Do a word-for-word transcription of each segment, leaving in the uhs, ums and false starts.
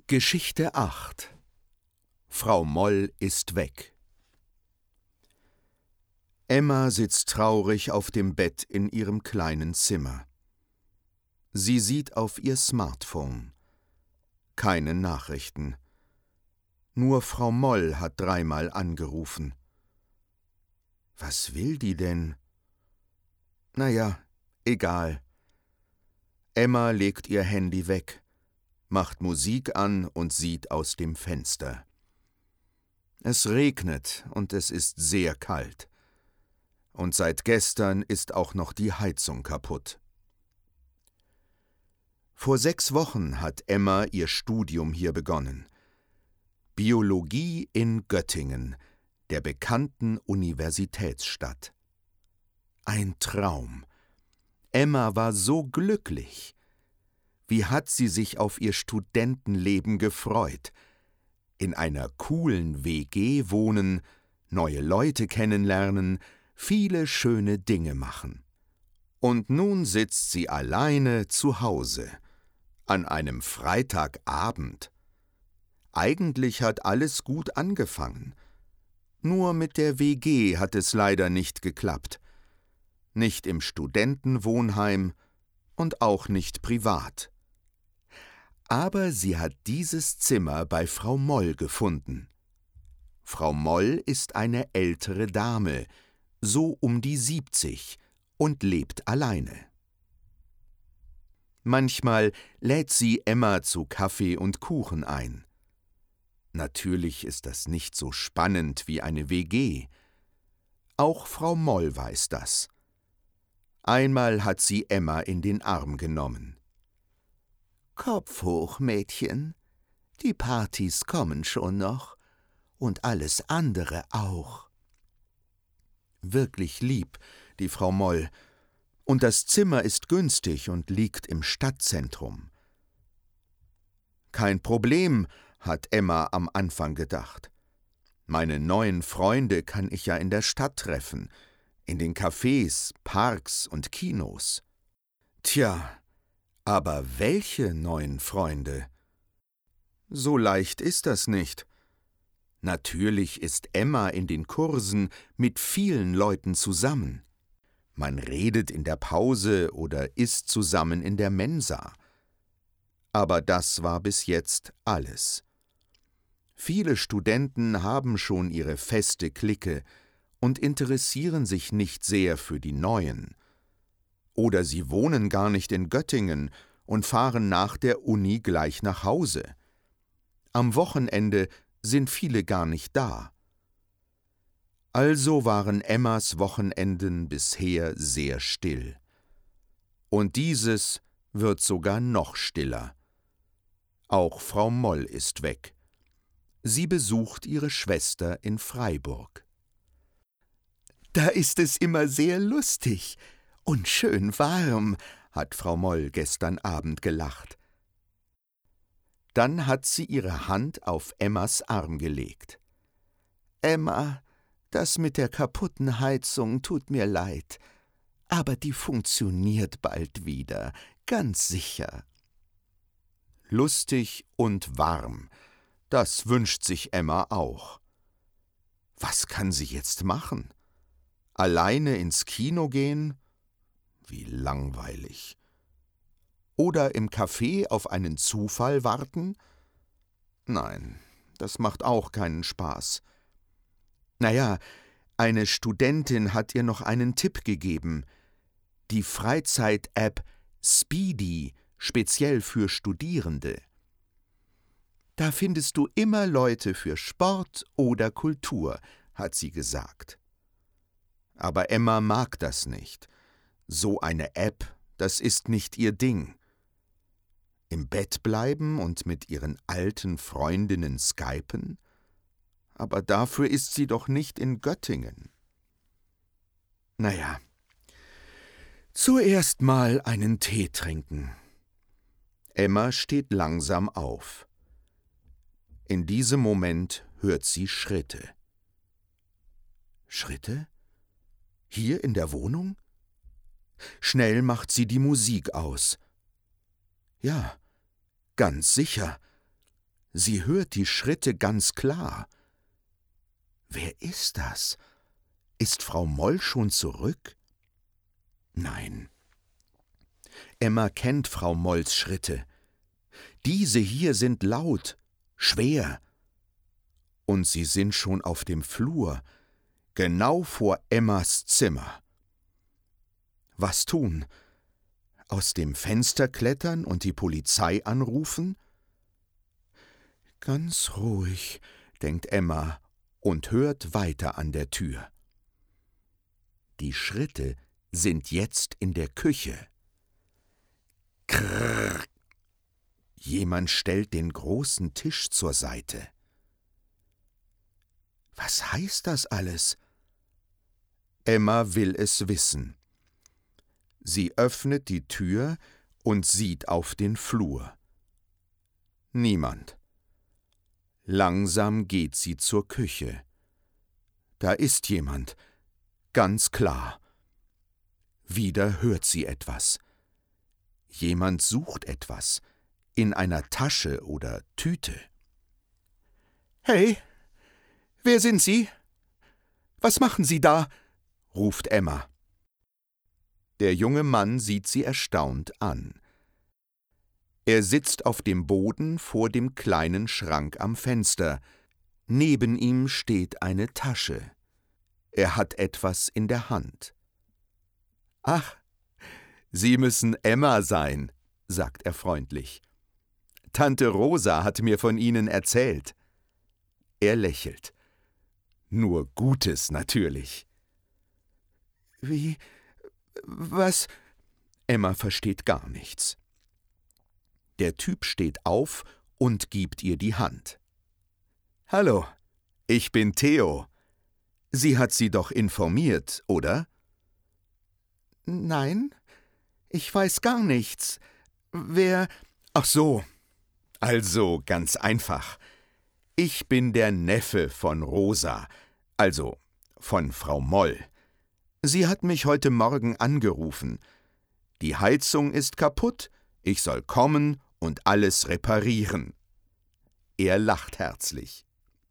Geschichte acht. Frau Moll ist weg. Emma sitzt traurig auf dem Bett in ihrem kleinen Zimmer. Sie sieht auf ihr Smartphone. Keine Nachrichten. Nur Frau Moll hat dreimal angerufen. Was will die denn? Na ja, egal. Emma legt ihr Handy weg, macht Musik an und sieht aus dem Fenster. Es regnet und es ist sehr kalt. Und seit gestern ist auch noch die Heizung kaputt. Vor sechs Wochen hat Emma ihr Studium hier begonnen. Biologie in Göttingen, der bekannten Universitätsstadt. Ein Traum. Emma war so glücklich. Wie hat sie sich auf ihr Studentenleben gefreut. In einer coolen W G wohnen, neue Leute kennenlernen, viele schöne Dinge machen. Und nun sitzt sie alleine zu Hause, an einem Freitagabend. Eigentlich hat alles gut angefangen. Nur mit der W G hat es leider nicht geklappt. Nicht im Studentenwohnheim und auch nicht privat. Aber sie hat dieses Zimmer bei Frau Moll gefunden. Frau Moll ist eine ältere Dame, so um die siebzig, und lebt alleine. Manchmal lädt sie Emma zu Kaffee und Kuchen ein. Natürlich ist das nicht so spannend wie eine W G. Auch Frau Moll weiß das. Einmal hat sie Emma in den Arm genommen. »Kopf hoch, Mädchen, die Partys kommen schon noch und alles andere auch.« Wirklich lieb, die Frau Moll, und das Zimmer ist günstig und liegt im Stadtzentrum. Kein Problem, hat Emma am Anfang gedacht. Meine neuen Freunde kann ich ja in der Stadt treffen, in den Cafés, Parks und Kinos. Tja, aber welche neuen Freunde? So leicht ist das nicht. Natürlich ist Emma in den Kursen mit vielen Leuten zusammen. Man redet in der Pause oder isst zusammen in der Mensa. Aber das war bis jetzt alles. Viele Studenten haben schon ihre feste Clique und interessieren sich nicht sehr für die Neuen. Oder sie wohnen gar nicht in Göttingen und fahren nach der Uni gleich nach Hause. Am Wochenende sind viele gar nicht da. Also waren Emmas Wochenenden bisher sehr still. Und dieses wird sogar noch stiller. Auch Frau Moll ist weg. Sie besucht ihre Schwester in Freiburg. »Da ist es immer sehr lustig und schön warm«, hat Frau Moll gestern Abend gelacht. Dann hat sie ihre Hand auf Emmas Arm gelegt. »Emma, das mit der kaputten Heizung tut mir leid, aber die funktioniert bald wieder, ganz sicher.« Lustig und warm, das wünscht sich Emma auch. Was kann sie jetzt machen? Alleine ins Kino gehen? Wie langweilig. Oder im Café auf einen Zufall warten? Nein, das macht auch keinen Spaß. Naja, eine Studentin hat ihr noch einen Tipp gegeben. Die Freizeit-App Speedy, speziell für Studierende. Da findest du immer Leute für Sport oder Kultur, hat sie gesagt. Aber Emma mag das nicht. So eine App, das ist nicht ihr Ding. Im Bett bleiben und mit ihren alten Freundinnen skypen? Aber dafür ist sie doch nicht in Göttingen. Naja, zuerst mal einen Tee trinken. Emma steht langsam auf. In diesem Moment hört sie Schritte. Schritte? Hier in der Wohnung? Schnell macht sie die Musik aus. Ja, ganz sicher. Sie hört die Schritte ganz klar. Wer ist das? Ist Frau Moll schon zurück? Nein. Emma kennt Frau Molls Schritte. Diese hier sind laut, schwer. Und sie sind schon auf dem Flur, genau vor Emmas Zimmer. Was tun? Aus dem Fenster klettern und die Polizei anrufen? Ganz ruhig, denkt Emma und hört weiter an der Tür. Die Schritte sind jetzt in der Küche. Krrr. Jemand stellt den großen Tisch zur Seite. Was heißt das alles? Emma will es wissen. Sie öffnet die Tür und sieht auf den Flur. Niemand. Langsam geht sie zur Küche. Da ist jemand, ganz klar. Wieder hört sie etwas. Jemand sucht etwas, in einer Tasche oder Tüte. »Hey, wer sind Sie? Was machen Sie da?« ruft Emma. Der junge Mann sieht sie erstaunt an. Er sitzt auf dem Boden vor dem kleinen Schrank am Fenster. Neben ihm steht eine Tasche. Er hat etwas in der Hand. »Ach, Sie müssen Emma sein«, sagt er freundlich. »Tante Rosa hat mir von Ihnen erzählt.« Er lächelt. »Nur Gutes natürlich.« »Wie, was?« Emma versteht gar nichts. Der Typ steht auf und gibt ihr die Hand. »Hallo, ich bin Theo. Sie hat Sie doch informiert, oder?« »Nein, ich weiß gar nichts. Wer...« »Ach so, also ganz einfach. Ich bin der Neffe von Rosa, also von Frau Moll. Sie hat mich heute Morgen angerufen. Die Heizung ist kaputt, ich soll kommen und alles reparieren.« Er lacht herzlich.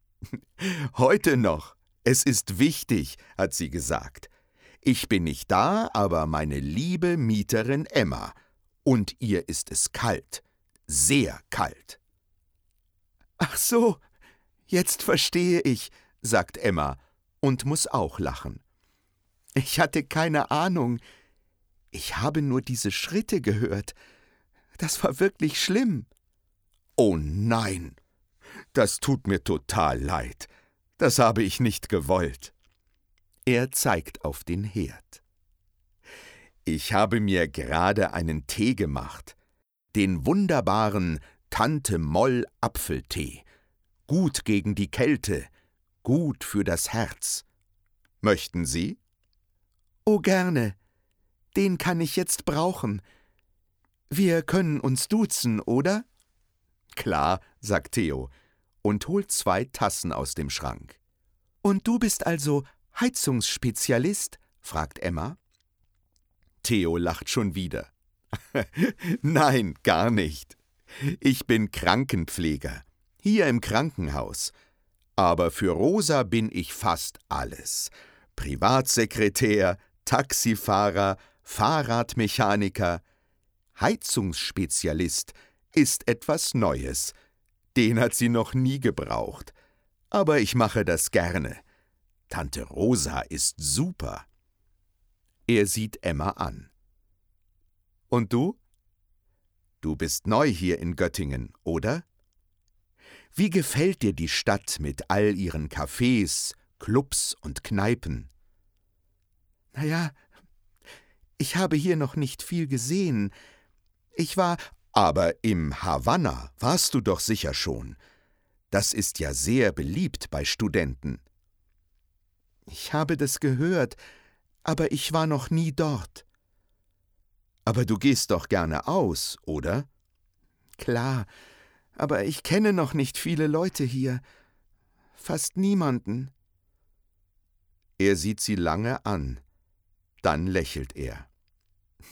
»Heute noch, es ist wichtig«, hat sie gesagt. »Ich bin nicht da, aber meine liebe Mieterin Emma. Und ihr ist es kalt, sehr kalt.« »Ach so, jetzt verstehe ich«, sagt Emma und muss auch lachen. »Ich hatte keine Ahnung. Ich habe nur diese Schritte gehört. Das war wirklich schlimm.« »Oh nein, das tut mir total leid. Das habe ich nicht gewollt.« Er zeigt auf den Herd. »Ich habe mir gerade einen Tee gemacht. Den wunderbaren Tante Moll Apfeltee. Gut gegen die Kälte, gut für das Herz. Möchten Sie?« »Oh, gerne. Den kann ich jetzt brauchen. Wir können uns duzen, oder?« »Klar«, sagt Theo und holt zwei Tassen aus dem Schrank. »Und du bist also Heizungsspezialist?«, fragt Emma. Theo lacht schon wieder. »Nein, gar nicht. Ich bin Krankenpfleger, hier im Krankenhaus. Aber für Rosa bin ich fast alles. Privatsekretär, Taxifahrer, Fahrradmechaniker. Heizungsspezialist ist etwas Neues. Den hat sie noch nie gebraucht. Aber ich mache das gerne. Tante Rosa ist super.« Er sieht Emma an. »Und du? Du bist neu hier in Göttingen, oder? Wie gefällt dir die Stadt mit all ihren Cafés, Clubs und Kneipen?« »Na ja, ich habe hier noch nicht viel gesehen. Ich war...« »Aber im Havanna warst du doch sicher schon. Das ist ja sehr beliebt bei Studenten.« »Ich habe das gehört, aber ich war noch nie dort.« »Aber du gehst doch gerne aus, oder?« »Klar, aber ich kenne noch nicht viele Leute hier. Fast niemanden.« Er sieht sie lange an. Dann lächelt er.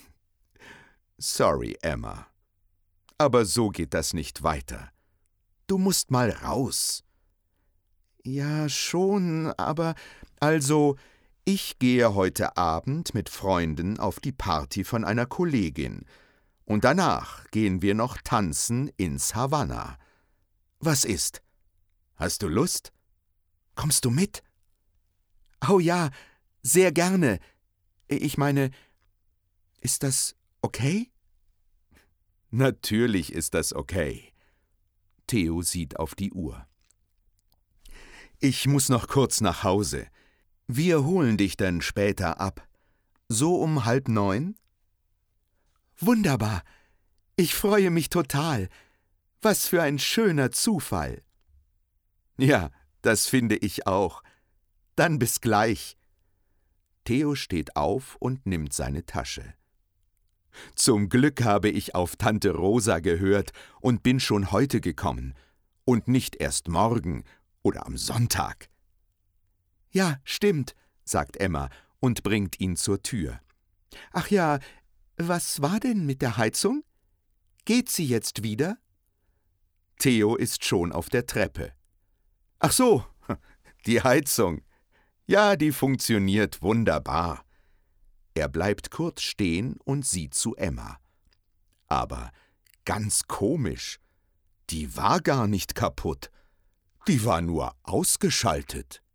»Sorry, Emma. Aber so geht das nicht weiter. Du musst mal raus. Ja, schon, aber also, ich gehe heute Abend mit Freunden auf die Party von einer Kollegin. Und danach gehen wir noch tanzen ins Havanna. Was ist? Hast du Lust? Kommst du mit? Oh ja, sehr gerne. Ich meine, ist das okay? Natürlich ist das okay. Theo sieht auf die Uhr. Ich muss noch kurz nach Hause. Wir holen dich dann später ab. So um halb neun? Wunderbar. Ich freue mich total. Was für ein schöner Zufall. Ja, das finde ich auch. Dann bis gleich. Theo steht auf und nimmt seine Tasche. Zum Glück habe ich auf Tante Rosa gehört und bin schon heute gekommen und nicht erst morgen oder am Sonntag. Ja, stimmt, sagt Emma und bringt ihn zur Tür. Ach ja, was war denn mit der Heizung? Geht sie jetzt wieder? Theo ist schon auf der Treppe. Ach so, die Heizung. Ja, die funktioniert wunderbar. Er bleibt kurz stehen und sieht zu Emma. Aber ganz komisch, die war gar nicht kaputt, die war nur ausgeschaltet.